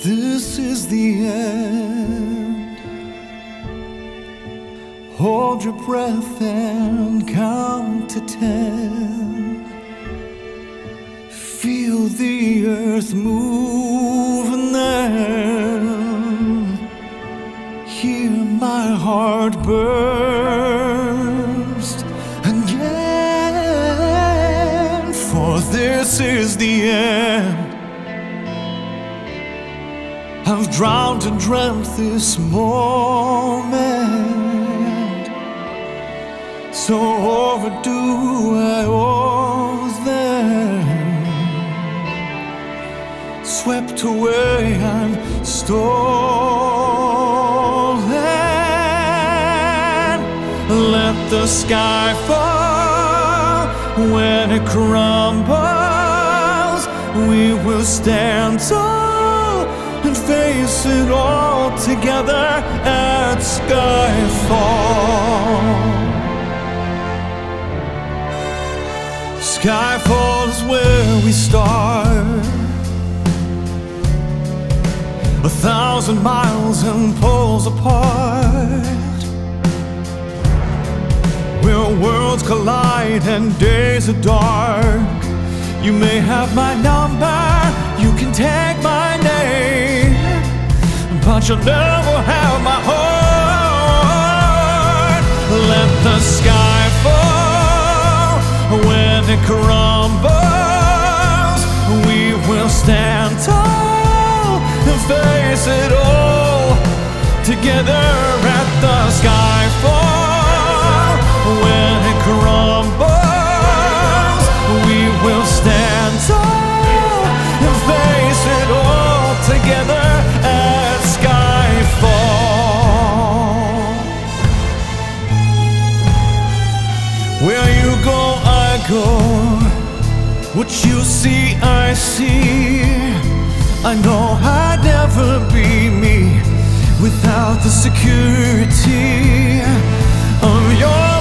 This is the end. Hold your breath and count to 10. Feel the earth move and then hear my heart burst again. For this is the end. I've drowned and dreamt this moment, so overdue I was then. Swept away and stolen. Let the sky fall. When it crumbles, we will stand tall and face it all together at skyfall. Skyfall is where we start. 1,000 miles and poles apart, where worlds collide and days are dark. You may have my number, you can take my name, but you'll never have my heart. Let the sky fall. When it crumbles, we will stand tall and face it all together at the sky fall. When it crumbles, we will stand tall and face it all together at skyfall. Where you go, I go. What you see, I see. I know I'd never be me without the security of your